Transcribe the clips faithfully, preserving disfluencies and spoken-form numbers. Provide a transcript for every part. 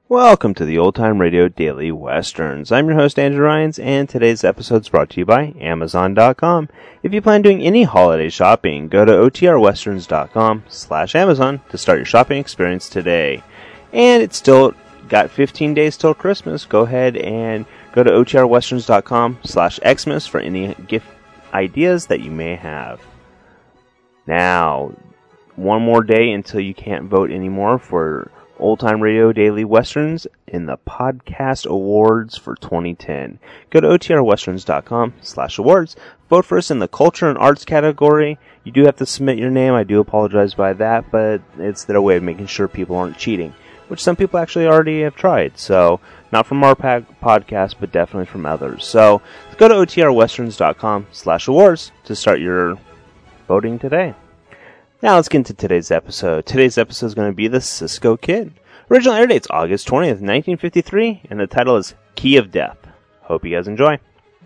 Welcome to the Old Time Radio Daily Westerns. I'm your host, Andrew Ryans, and today's episode is brought to you by Amazon dot com. If you plan doing any holiday shopping, go to O T R westerns dot com slash Amazon to start your shopping experience today. And it's still got fifteen days till Christmas. Go ahead and go to O T R westerns dot com slash Xmas for any gift ideas that you may have. Now, one more day until you can't vote anymore for Old Time Radio Daily Westerns in the Podcast Awards for twenty ten. Go to O T R westerns dot com slash awards. Vote for us in the Culture and Arts category. You do have to submit your name. I do apologize by that, but it's their way of making sure people aren't cheating, which some people actually already have tried. So, not from our pa- podcast, but definitely from others. So, go to O T R westerns dot com slash awards to start your voting today. Now let's get into today's episode. Today's episode is going to be The Cisco Kid. Original air date's August twentieth, nineteen fifty-three, and the title is Key of Death. Hope you guys enjoy.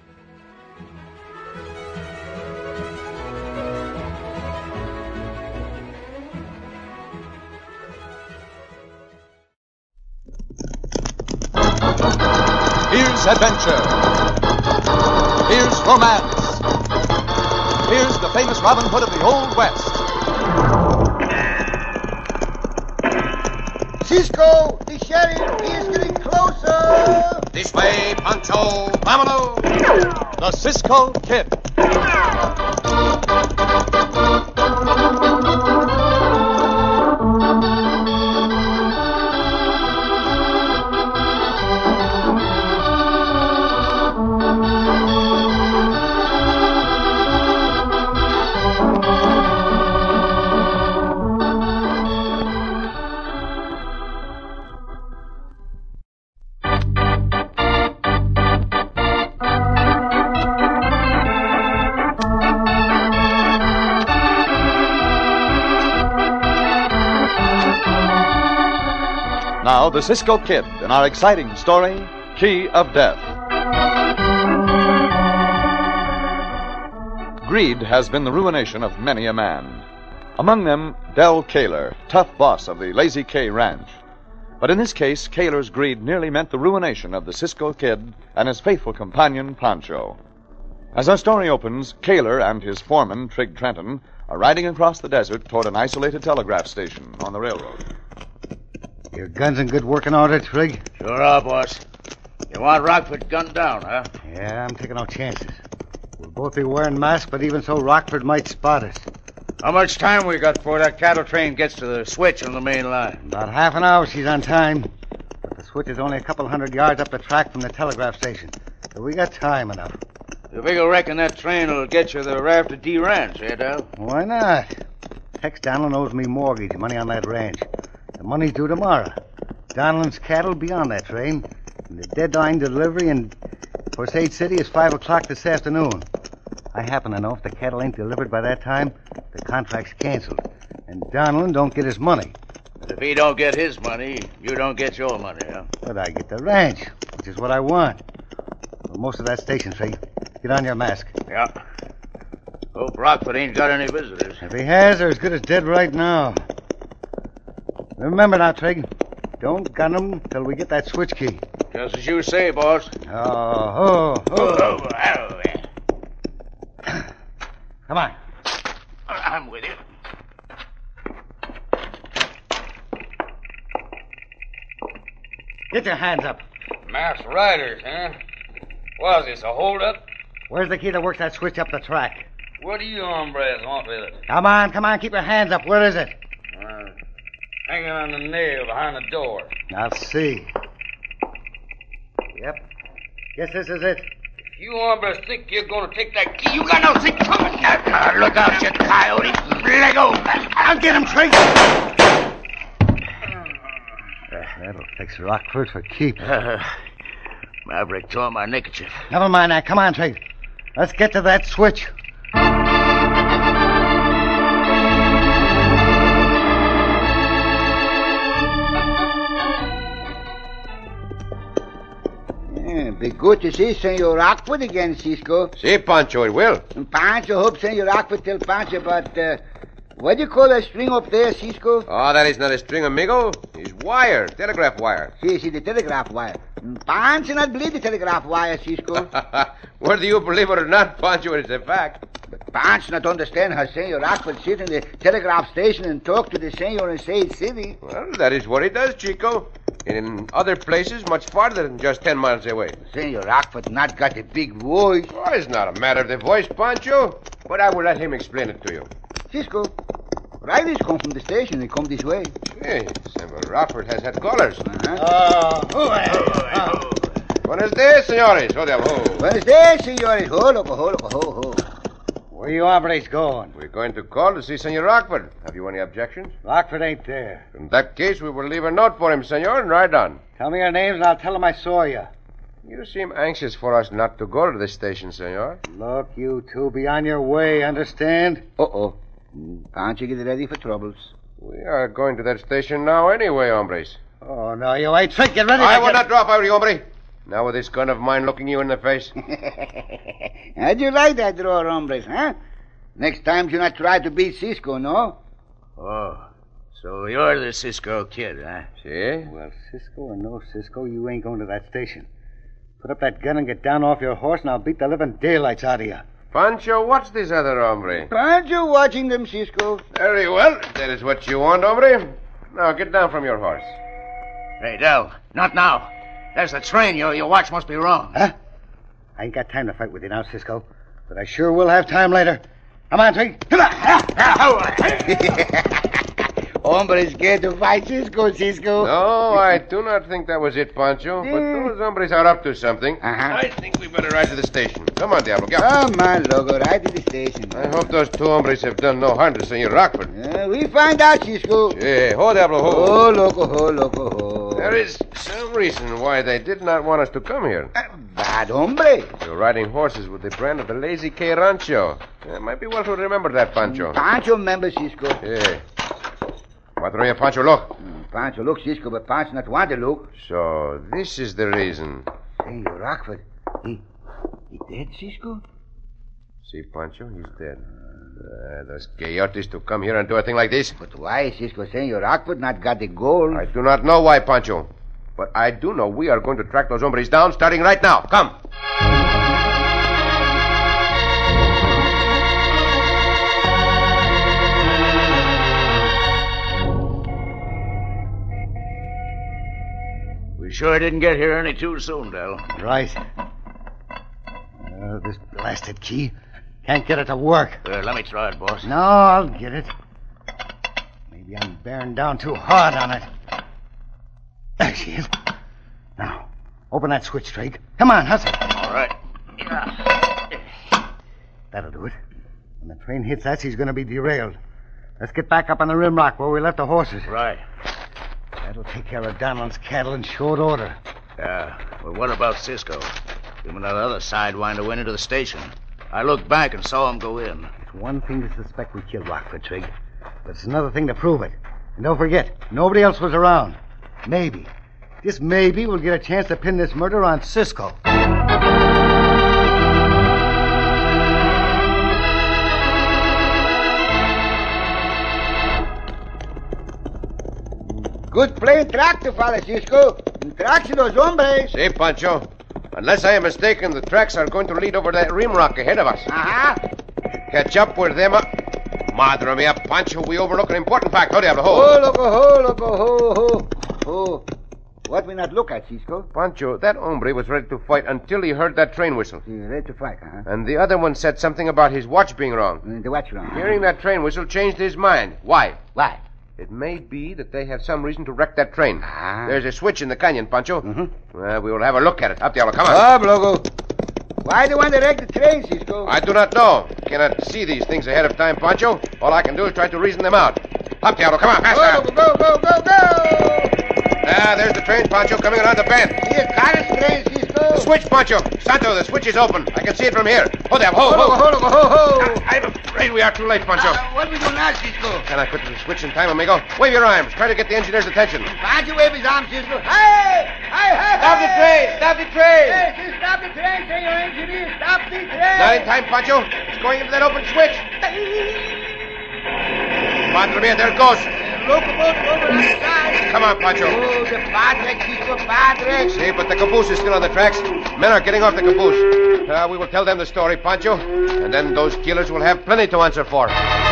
Here's adventure. Here's romance. Here's the famous Robin Hood of the Old West. Cisco, the sheriff, he is getting closer. This way, Pancho. Vámonos. The Cisco Kid. Now, the Cisco Kid in our exciting story, Key of Death. Greed has been the ruination of many a man. Among them, Del Kaler, tough boss of the Lazy K Ranch. But in this case, Kaler's greed nearly meant the ruination of the Cisco Kid and his faithful companion, Pancho. As our story opens, Kaler and his foreman, Trig Trenton, are riding across the desert toward an isolated telegraph station on the railroad. Your gun's in good working order, Trig? Sure are, boss. You want Rockford gunned down, huh? Yeah, I'm taking no chances. We'll both be wearing masks, but even so, Rockford might spot us. How much time we got before that cattle train gets to the switch on the main line? About half an hour she's on time. But the switch is only a couple hundred yards up the track from the telegraph station. So we got time enough. You figure reckon that train will get you the raft to D Ranch, eh, Del? Why not? Tex Donlin owes me mortgage, money on that ranch. The money's due tomorrow. Donlin's cattle will be on that train. And the deadline delivery in Osage City is five o'clock this afternoon. I happen to know if the cattle ain't delivered by that time, the contract's canceled. And Donlin don't get his money. But if he don't get his money, you don't get your money, huh? But I get the ranch, which is what I want. Well, most of that station, Trig. Get on your mask. Yeah. Hope Rockford ain't got any visitors. If he has, they're as good as dead right now. Remember now, Trig. Don't gun him till we get that switch key. Just as you say, boss. Oh, oh, oh. Oh, oh, yeah. Come on. I'm with you. Get your hands up. Masked riders, huh? Was this a holdup? Where's the key that works that switch up the track? What do you hombres want with it? Come on, come on, keep your hands up. Where is it? Uh, hanging on the nail behind the door. I'll see. Yep. Guess this is it. If you hombres think you're going to take that key, you got no think coming. Uh, look out, you coyote. Let go. I'll get him, Trig. That'll fix Rockford for keep. Uh, Maverick tore my neckerchief. Never mind that. Come on, Trig. Let's get to that switch. Yeah, be good to see Senor Rockford again, Cisco. See, Pancho, it will. And Pancho hopes Senor Rockford tell Pancho about uh, What do you call that string up there, Cisco? Oh, that is not a string, amigo. It's wire, telegraph wire. See, see, the telegraph wire. Pancho not believe the telegraph wire, Cisco. Whether you believe it or not, Pancho, it's a fact. But Pancho not understand how Senor Rockford sit in the telegraph station and talk to the senor in Sage City. Well, that is what he does, Chico. In other places, much farther than just ten miles away. Senor Rockford not got a big voice. Oh, it's not a matter of the voice, Pancho. But I will let him explain it to you. Cisco, riders come from the station and come this way. Hey, Senor Rockford has had callers. Uh-huh. Oh, Buenos dias, senores. Oh, diablo. Buenos dias, senores. Ho, loco, ho, loco, ho, ho. where you hombres going? We're going to call to see Senor Rockford. Have you any objections? Rockford ain't there. In that case, we will leave a note for him, senor, and ride on. Tell me your names and I'll tell him I saw you. You seem anxious for us not to go to the station, senor. Look, you two, be on your way, understand? Uh-oh. Pancho, get ready for troubles. We are going to that station now anyway, hombres. Oh, no, you ain't. Trick, get ready. I to will get... not drop out, you hombre. Now with this gun of mine looking you in the face. How'd you like that draw, hombres, huh? Next time you not try to beat Cisco, no? Oh, so you're the Cisco kid, huh? See? Well, Cisco or no Cisco, you ain't going to that station. Put up that gun and get down off your horse, and I'll beat the living daylights out of you. Pancho, what's this other hombre? Pancho watching them, Cisco. Very well. If that is what you want, hombre. Now get down from your horse. Hey, Del, not now. There's the train. Your, your watch must be wrong. Huh? I ain't got time to fight with you now, Cisco. But I sure will have time later. Come on, Twig. Come on. Hombre scared to fight Cisco, Cisco. No, I do not think that was it, Pancho. But those hombres are up to something. Uh-huh. I think we better ride to the station. Come on, Diablo. Go. Come on, Logo, right to the station. I hope those two hombres have done no harm to Senor Rockford. Uh, we find out, Cisco. Hey, ho, Diablo, ho. Oh, Loco, ho, Loco, ho. There is some reason why they did not want us to come here. Uh, bad hombre. You're riding horses with the brand of the Lazy K Rancho. It might be well to remember that, Pancho. Pancho member, Cisco. Hey. Cuatro, Pancho, look. Mm, Pancho look, Cisco, but Pancho not want to look. So, this is the reason. Senor Rockford, he, he dead, Cisco? See, Pancho, he's dead. Uh, those coyotes to come here and do a thing like this. But why, Cisco, Senor Rockford not got the gold? I do not know why, Pancho. But I do know we are going to track those hombres down starting right now. Come. We sure didn't get here any too soon, Del. Right. Uh, this blasted key. Can't get it to work. Here, let me try it, boss. No, I'll get it. Maybe I'm bearing down too hard on it. There she is. Now, open that switch, Drake. Come on, hustle. All right. Yeah. That'll do it. When the train hits that, she's going to be derailed. Let's get back up on the rim rock where we left the horses. Right. That'll take care of Donald's cattle in short order. Yeah. Well, what about Cisco? Him and that other sidewinder went into the station. I looked back and saw him go in. It's one thing to suspect we killed Rockford, Trig. But it's another thing to prove it. And don't forget, nobody else was around. Maybe, just maybe, we'll get a chance to pin this murder on Cisco. Good playing tractor, fella, Cisco. Tracks those hombres. See, Pancho. Unless I am mistaken, the tracks are going to lead over that rim rock ahead of us. Uh-huh. Catch up with them. Up. Madre mia, Pancho, we overlook an important fact. Ho, diablo, ho. Ho, loco, ho, loco, ho, ho. Ho. What we not look at, Cisco? Pancho, that hombre was ready to fight until he heard that train whistle. He's ready to fight, huh? And the other one said something about his watch being wrong. Uh, The watch wrong. Hearing that train whistle changed his mind. Why? Why? It may be that they have some reason to wreck that train. Ah. There's a switch in the canyon, Pancho. Mhm. Well, we will have a look at it. Up, Diablo, come on. Up, loco. Why do you want to wreck the train, Cisco? I do not know. Cannot see these things ahead of time, Pancho. All I can do is try to reason them out. Up, Diablo, come on, faster. Go, go, go, go, go! Ah, there's the train, Pancho, coming around the bend. Here, Carlos train, Cisco. The switch, Pancho. Santo, the switch is open. I can see it from here. Hold up, ho, Ho, loco, ho. ho, loco, ho, ho. I- I'm afraid we are too late, Pancho. Uh, what we do now, Cisco? Can I put the switch in time, amigo? Wave your arms. Try to get the engineer's attention. Pancho wave his arm, Cisco. Hey! Hey, hey, Stop the train! Stop the train! Hey, Cisco, stop the train, senor engineer. Stop the train. Not in time, Pancho. It's going into that open switch. Madre mia, there it goes. Locomotive over on the side. Come on, Pancho. Oh, the padre, Cisco, padre. See, but the caboose is still on the tracks. Men are getting off the caboose. Uh, we will tell them the story, Pancho, and then those killers will have plenty to answer for.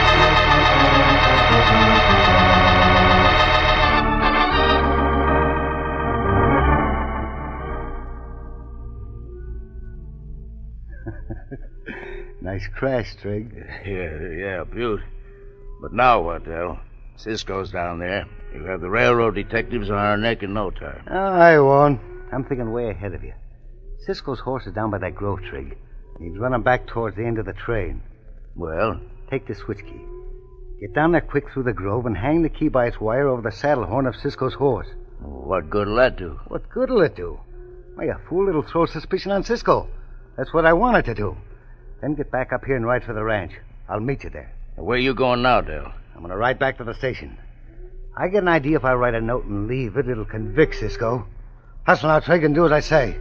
Nice crash, Trig. Yeah, yeah, beaut. But now what, Del? Cisco's down there. You'll have the railroad detectives on our neck in no time. Oh, I won't. I'm thinking way ahead of you. Cisco's horse is down by that grove, Trig. He's running back towards the end of the train. Well? Take the switch key. Get down there quick through the grove and hang the key by its wire over the saddle horn of Cisco's horse. What good'll that do? What good'll it do? Why, a fool it'll throw suspicion on Cisco. That's what I wanted to do. Then get back up here and ride for the ranch. I'll meet you there. Where you going now, Del? I'm going to ride back to the station. I get an idea if I write a note and leave it, it'll convict Cisco. Hustle now, Trig, and do as I say.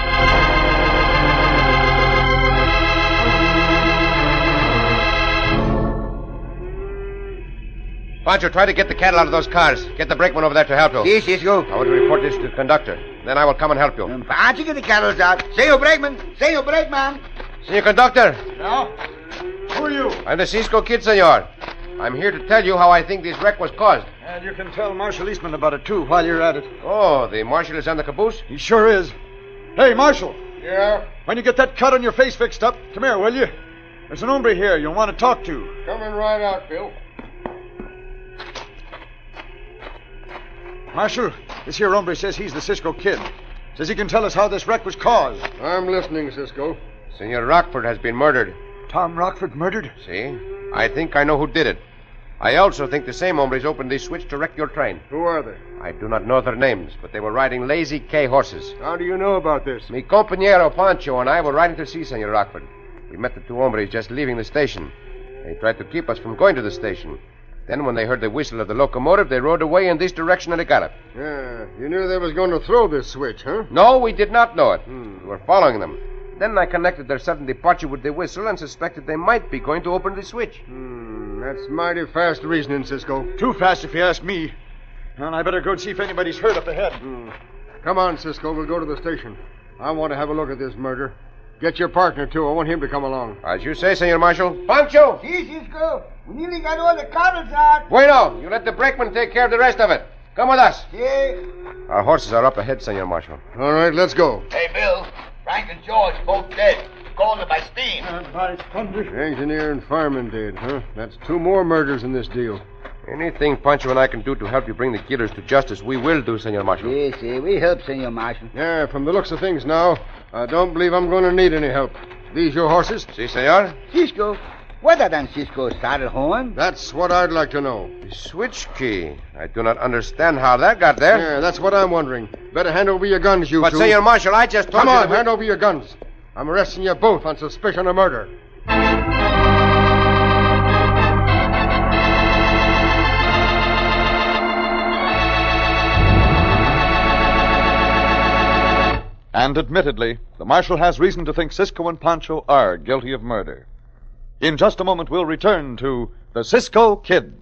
Pancho, try to get the cattle out of those cars. Get the brakeman over there to help you. Si, Cisco. I want to report this to the conductor. Then I will come and help you. Um, Pancho, get the cattle out. Senor Brakeman. Senor Brakeman. Senor Conductor. Now? Who are you? I'm the Cisco Kid, senor. I'm here to tell you how I think this wreck was caused. And you can tell Marshal Eastman about it, too, while you're at it. Oh, the marshal is on the caboose? He sure is. Hey, Marshal. Yeah? When you get that cut on your face fixed up, come here, will you? There's an hombre here you'll want to talk to. Coming right out, Bill. Marshal, this here hombre says he's the Cisco Kid. Says he can tell us how this wreck was caused. I'm listening, Cisco. Senor Rockford has been murdered. Tom Rockford murdered? See? I think I know who did it. I also think the same hombres opened this switch to wreck your train. Who are they? I do not know their names, but they were riding Lazy K horses. How do you know about this? Mi compañero Pancho and I were riding to see Senor Rockford. We met the two hombres just leaving the station. They tried to keep us from going to the station. Then when they heard the whistle of the locomotive, they rode away in this direction at a gallop. Yeah, you knew they was going to throw this switch, huh? No, we did not know it. Hmm. We were following them. Then I connected their sudden departure with the whistle and suspected they might be going to open the switch. Hmm, that's mighty fast reasoning, Cisco. Too fast, if you ask me. And I better go and see if anybody's hurt up ahead. Hmm. Come on, Cisco. We'll go to the station. I want to have a look at this murder. Get your partner, too. I want him to come along. As you say, Senor Marshal. Pancho! Si, Cisco. We nearly got all the cattle out. Bueno, you let the brakeman take care of the rest of it. Come with us. Si. Our horses are up ahead, Senor Marshal. All right, let's go. Hey, Bill. Frank and George both dead. Scalded by steam. And by thunder. Engineer and fireman dead, huh? That's two more murders in this deal. Anything Pancho and I can do to help you bring the killers to justice, we will do, Senor Marshal. Si, si. We help, Senor Marshal. Yeah, from the looks of things now, I don't believe I'm going to need any help. These your horses? Si, senor. Cisco. What are than Cisco's saddle horn? That's what I'd like to know. The switch key. I do not understand how that got there. Yeah, that's what I'm wondering. Better hand over your guns, you But, two. Senor Marshal, I just told Come you on, that we- hand over your guns. I'm arresting you both on suspicion of murder. And admittedly, the marshal has reason to think Cisco and Pancho are guilty of murder. In just a moment, we'll return to the Cisco Kid.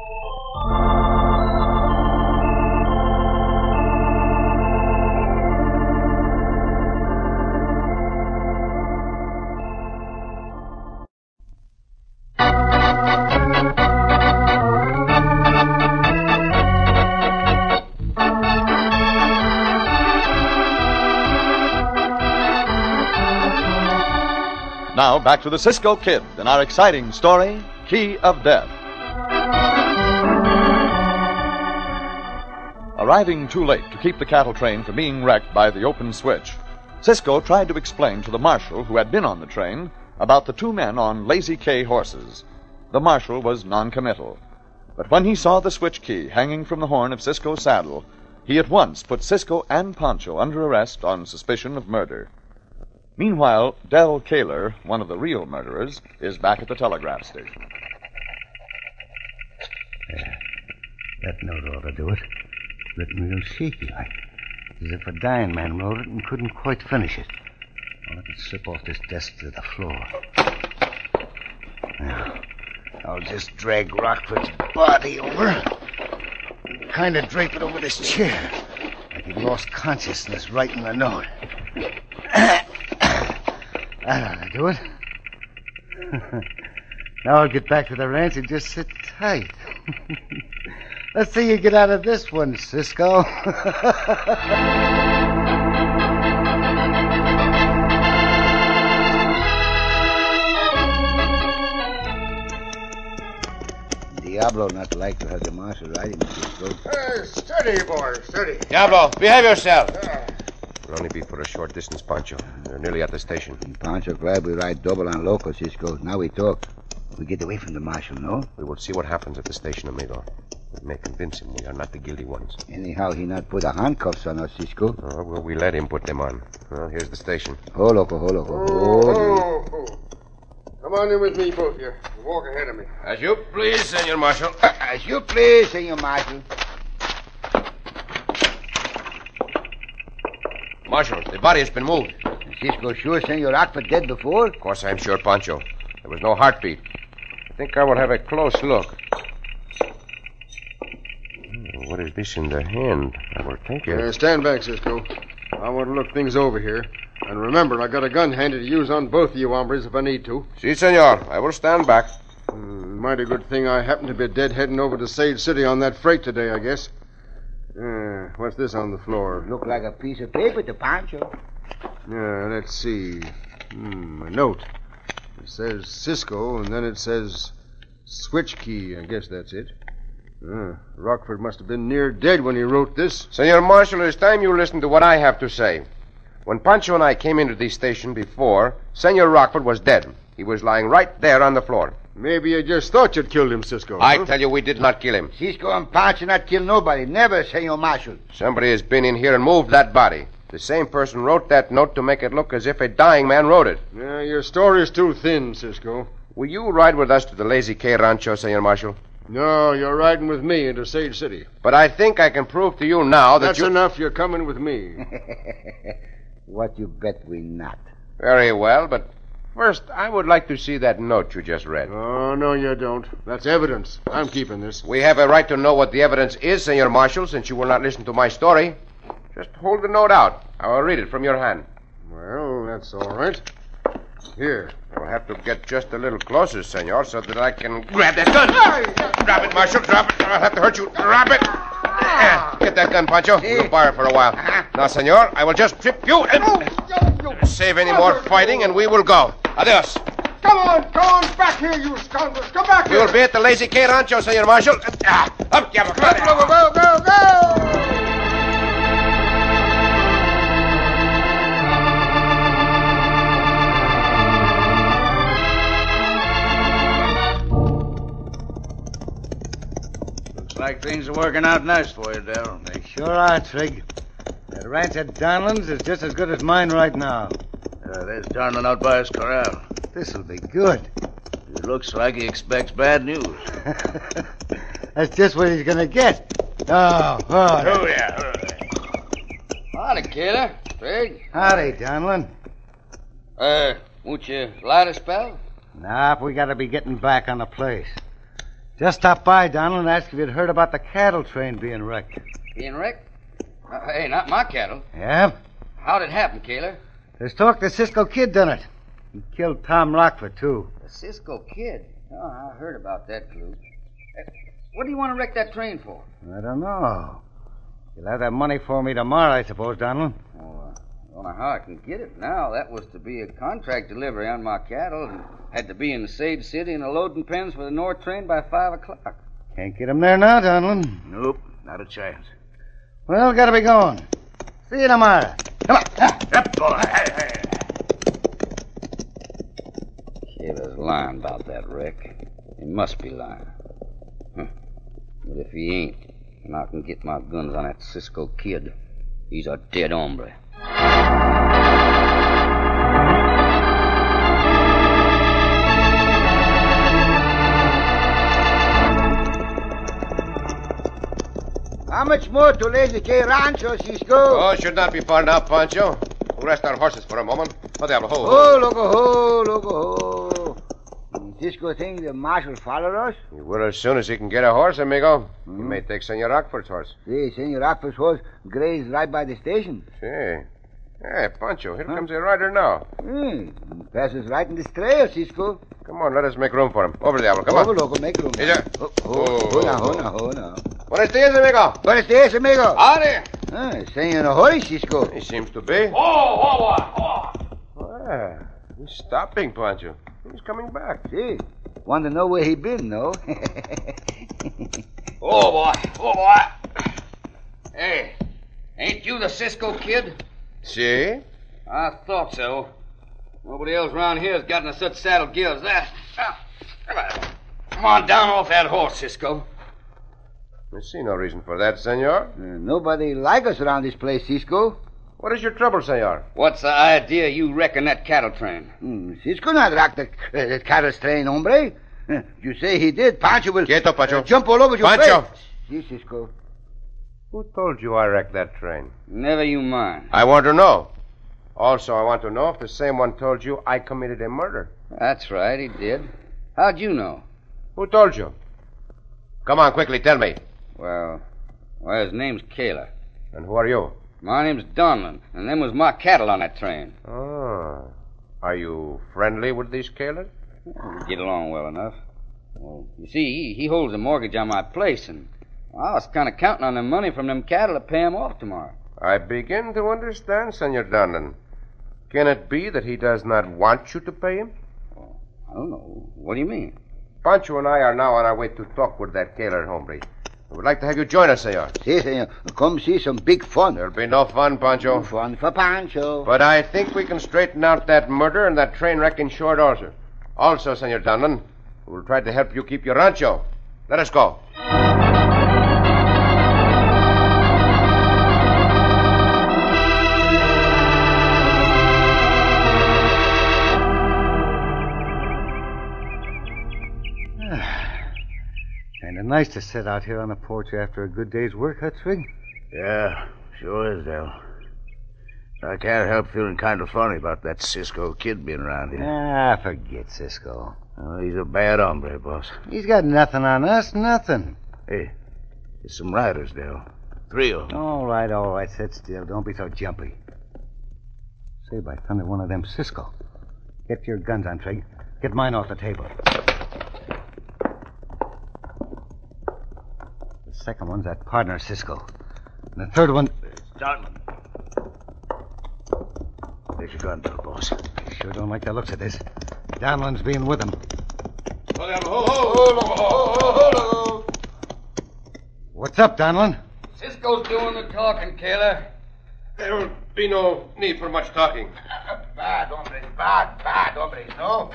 Now, back to the Cisco Kid and our exciting story, Key of Death. Arriving too late to keep the cattle train from being wrecked by the open switch, Cisco tried to explain to the marshal who had been on the train about the two men on Lazy K horses. The marshal was noncommittal, but when he saw the switch key hanging from the horn of Cisco's saddle, he at once put Cisco and Pancho under arrest on suspicion of murder. Meanwhile, Del Kaler, one of the real murderers, is back at the telegraph station. Yeah, that note ought to do it. Written real shaky like. As if a dying man wrote it and couldn't quite finish it. I'll let it slip off this desk to the floor. Now, I'll just drag Rockford's body over. Kind of drape it over this chair. Like he lost consciousness writing the note. That ought to do it. Now I'll get back to the ranch and just sit tight. Let's see you get out of this one, Cisco. Diablo not like to have the marshal riding, Cisco. Hey, steady, boy, steady. Diablo, behave yourself. It'll only be for a short distance, Pancho. We're nearly at the station. Pancho glad we ride double on loco, Cisco. Now we talk. We get away from the marshal, no? We will see what happens at the station, amigo. We may convince him we are not the guilty ones. Anyhow, he not put the handcuffs on us, Cisco. Oh, well, we let him put them on. Well, here's the station. Ho, loco, ho, loco. Oh, Oh, oh, oh. Come on in with me, both of you. Walk ahead of me. As you please, Senor Marshal. As you please, Senor Marshal. Marshal, the body has been moved. Cisco sure Senor Rockford dead before? Of course, I'm sure, Pancho. There was no heartbeat. I think I will have a close look. Hmm, what is this in the hand? I will take it. Uh, stand back, Cisco. I want to look things over here. And remember, I got a gun handy to use on both of you hombres if I need to. Si, senor. I will stand back. Mm, mighty good thing I happened to be dead heading over to Sage City on that freight today, I guess. Uh, what's this on the floor? Look like a piece of paper to Pancho. Yeah, let's see. Hmm, a note. It says Cisco, and then it says switch key. I guess that's it. Uh, Rockford must have been near dead when he wrote this. Senor Marshal, it's time you listen to what I have to say. When Pancho and I came into the station before, Senor Rockford was dead. He was lying right there on the floor. Maybe you just thought you'd killed him, Cisco. I huh? tell you, we did not kill him. Cisco and Pancho not kill nobody. Never, Senor Marshal. Somebody has been in here and moved that body. The same person wrote that note to make it look as if a dying man wrote it. Yeah, your story's too thin, Cisco. Will you ride with us to the Lazy K Rancho, Senor Marshal? No, you're riding with me into Sage City. But I think I can prove to you now that That's you... enough. You're coming with me. What you bet we not? Very well, but first, I would like to see that note you just read. Oh, no, you don't. That's evidence. I'm keeping this. We have a right to know what the evidence is, Senor Marshal, since you will not listen to my story. Just hold the note out. I will read it from your hand. Well, that's all right. Here. I'll have to get just a little closer, Senor, so that I can grab that gun. Drop it, Marshal. Drop it. I'll have to hurt you. Drop it. Yeah, get that gun, Pancho. We'll borrow it for a while. Now, Senor, I will just trip you and save any more fighting, and we will go. Adios. Come on, come on, back here, you scoundrels. Come back We here. will be at the Lazy K Rancho, Senor Marshal. Ah, up, Diablo. Go, go, go, go! Looks like things are working out nice for you, Darrell. They sure are, Trig. That ranch at Donlands is just as good as mine right now. Uh, there's Darnlin out by his corral. This'll be good. It looks like he expects bad news. That's just what he's gonna get. Oh, oh. Oh, yeah. Howdy, Kayla. Trig. Howdy, Donlin. Uh, won't you light a spell? Nah, we gotta be getting back on the place. Just stopped by, Donald, and asked if you'd heard about the cattle train being wrecked. Being wrecked? Uh, hey, not my cattle. Yeah? How'd it happen, Kayla? There's talk the Cisco Kid done it. He killed Tom Rockford, too. The Cisco Kid? Oh, I heard about that clue. Uh, what do you want to wreck that train for? I don't know. You'll have that money for me tomorrow, I suppose, Donald. Oh, uh, I don't know how I can get it now. That was to be a contract delivery on my cattle and had to be in Sage City in the loading pens for the north train by five o'clock. Can't get him there now, Donald. Nope, not a chance. Well, gotta be going. See you tomorrow. Come on. Yep, boy. Hey, hey. Kayla's lying about that wreck. He must be lying. Huh. But if he ain't, then I can get my guns on that Cisco Kid. He's a dead hombre. How much more to Lazy K Rancho, Cisco? Oh, it should not be far now, Pancho. We'll rest our horses for a moment. Oh, Diablo, ho, ho. Oh, loco, ho, loco, ho. Cisco think the marshal followed us? He will as soon as he can get a horse, amigo. He may take Senor Rockford's horse. See, Senor Rockford's horse grazed right by the station. See. Hey, Pancho, here comes a rider now. Hmm. Passes right in this trail, Cisco. Come on, let us make room for him. Over the apple, come Over, on. loco, make room. Here, sir. Oh, oh, hold on, hold on, hold on. Buenos dias, amigo. Buenos dias, amigo. Howdy. Ah, staying in a hurry, Cisco. He seems to be. Oh, oh, oh, Ah, he's stopping, Pancho. He's coming back. See, want to know where he been, no? Oh, boy. Oh, boy. Hey, ain't you the Cisco kid? See? I thought so. Nobody else around here has gotten a such saddle gear as that. Ah, come on. Come on down off that horse, Cisco. I see no reason for that, senor. Uh, nobody like us around this place, Cisco. What is your trouble, senor? What's the idea you wrecking that cattle train? Hmm, Cisco not rock the, uh, the cattle train, hombre. Uh, you say he did, Pancho will... Quieto, Pancho. Uh, jump all over your Pancho. face. Si, Cisco. Who told you I wrecked that train? Never you mind. I want to know. Also, I want to know if the same one told you I committed a murder. That's right, he did. How'd you know? Who told you? Come on, quickly, tell me. Well, well, his name's Kaler. And who are you? My name's Donlin, and them was my cattle on that train. Oh. Are you friendly with these Kalers? We get along well enough. Well, you see, he, he holds a mortgage on my place, and I was kind of counting on the money from them cattle to pay him off tomorrow. I begin to understand, Senor Donlin. Can it be that he does not want you to pay him? Well, I don't know. What do you mean? Pancho and I are now on our way to talk with that Kaler hombre. We would like to have you join us, senor. Si, senor. Come see some big fun. There'll be no fun, Pancho. Fun for Pancho. But I think we can straighten out that murder and that train wreck in short order. Also, Senor Donlin, we will try to help you keep your rancho. Let us go. Kinda nice to sit out here on the porch after a good day's work, huh, Twig? Yeah, sure is, Del. I can't help feeling kind of funny about that Cisco kid being around here. Ah, forget Cisco. Oh, he's a bad hombre, boss. He's got nothing on us, nothing. Hey, there's some riders, Del. Three of them. All right, all right, sit still. Don't be so jumpy. Say, by thunder, one of them Cisco. Get your guns on, Twig. Get mine off the table. The second one's that partner, Cisco. And the third one... Donlin. There's your gun, Del, boss. I sure don't like the looks of this. Donlin's being with him. What's up, Donlin? Cisco's doing the talking, Kaler. There will be no need for much talking. Bad, hombres. Bad, bad, hombres, no?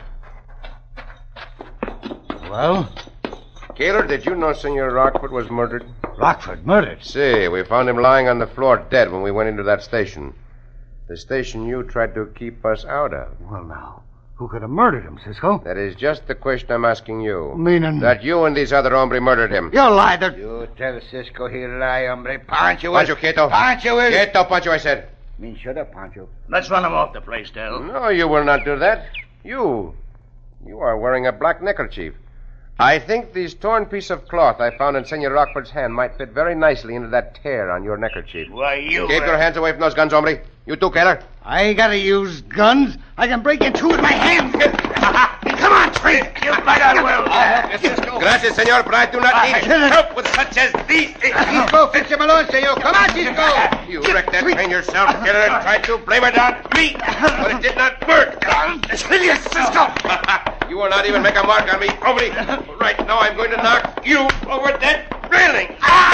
Well? Kaler, did you know Senor Rockford was murdered? Rockford murdered? See, we found him lying on the floor dead when we went into that station. The station you tried to keep us out of. Well, now, who could have murdered him, Cisco? That is just the question I'm asking you. Meaning? That you and these other hombres murdered him. You lied. That... You tell Cisco he lie, hombre. Pancho will... Pancho, quieto. Pancho will... Quieto, Pancho, I said. I mean, shut up, Pancho. Let's run him off the place, Del. No, you will not do that. You. You are wearing a black neckerchief. I think this torn piece of cloth I found in Senor Rockford's hand might fit very nicely into that tear on your neckerchief. Why, you... Keep your hands away from those guns, hombre. You too, Kaler. I ain't gotta use guns. I can break in two with my hands. Come on, Twig. You bet I will. Gracias, senor, but I do not need help with such as these. Cisco, fix him alone, senor. Come on, Cisco. You wrecked that train yourself, Kaler, and tried to blame it on me. But it did not work. Cisco. You will not even make a mark on me, hombre. Right now, I'm going to knock you over that railing.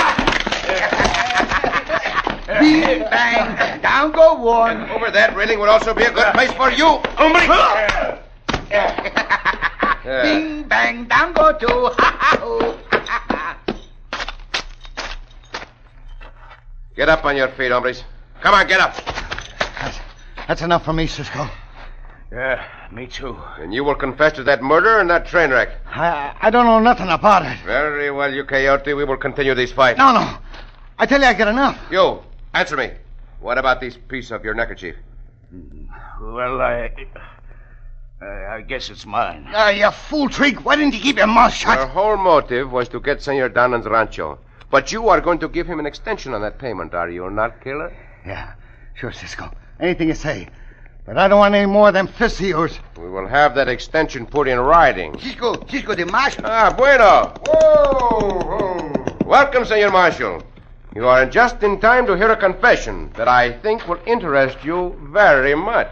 Bing, bang. Down go one. And over that railing would also be a good place for you, hombre. Bing, bang. Down go two. Get up on your feet, hombres. Come on, get up. That's, that's enough for me, Cisco. Yeah, me too. And you will confess to that murder and that train wreck. I, I don't know nothing about it. Very well, you coyote. We will continue this fight. No, no. I tell you, I get enough. You, answer me. What about this piece of your neckerchief? Well, I... Uh, I guess it's mine. Ah, you fool, Trig. Why didn't you keep your mouth shut? Your whole motive was to get Senor Donlan's rancho. But you are going to give him an extension on that payment, are you not, Killer? Yeah, sure, Cisco. Anything you say. But I don't want any more of them fists of yours. We will have that extension put in writing. Cisco, Cisco, the marshal. Ah, bueno. Whoa, whoa. Welcome, Senor Marshal. You are just in time to hear a confession that I think will interest you very much.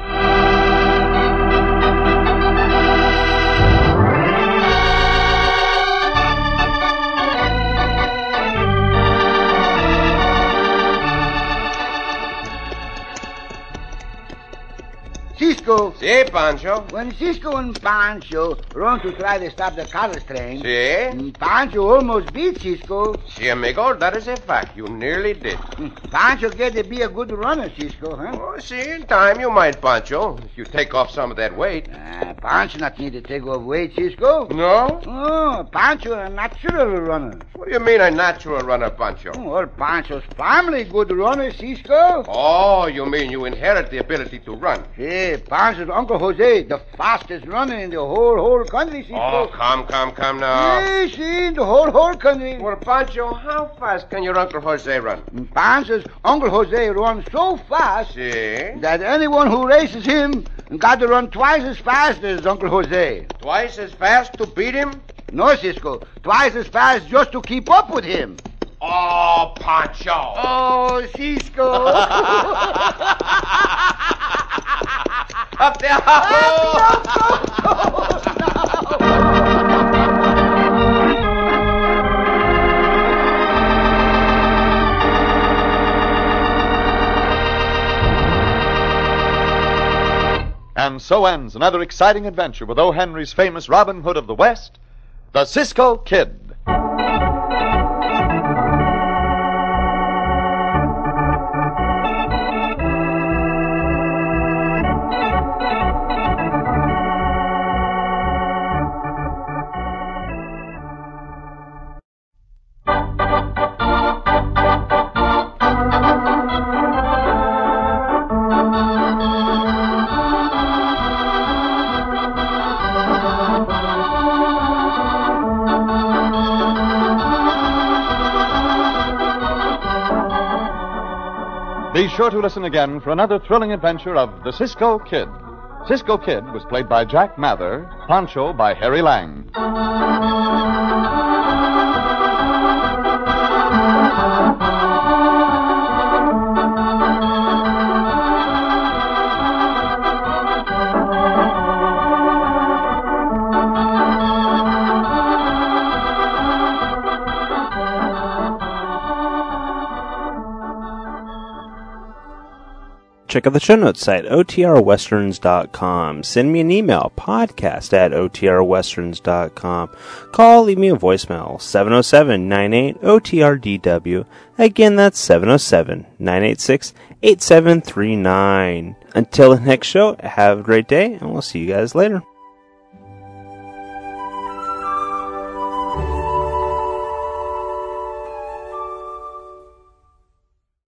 Cisco. Si, Pancho. When Cisco and Pancho run to try to stop the cartel train, Si. Pancho almost beat Cisco. Si, amigo, that is a fact. You nearly did. Pancho get to be a good runner, Cisco, huh? Oh, si, in time you might, Pancho, if you take off some of that weight. Uh, Pancho not need to take off weight, Cisco. No? Oh, Pancho a natural runner. What do you mean a natural runner, Pancho? Well, Pancho's family good runner, Cisco. Oh, you mean you inherit the ability to run. Hey, Pancho's Uncle Jose, the fastest runner in the whole, whole country, Cisco. Oh, come, come, come now. Yes, in the whole, whole country. Well, Pancho, how fast can your Uncle Jose run? Pancho's Uncle Jose runs so fast Si. that anyone who races him got to run twice as fast as Uncle Jose. Twice as fast to beat him? No, Cisco, twice as fast just to keep up with him. Oh, Pancho. Oh, Cisco. Up there. And so ends another exciting adventure with O. Henry's famous Robin Hood of the West, the Cisco Kid. Be sure to listen again for another thrilling adventure of the Cisco Kid. Cisco Kid was played by Jack Mather, Pancho by Harry Lang. Check out the show notes site, O T R westerns dot com. Send me an email, podcast at O T R westerns dot com. Call, leave me a voicemail, seven oh seven, nine eight, O T R D W. Again, that's seven oh seven, nine eight six, eight seven three nine. Until the next show, have a great day, and we'll see you guys later.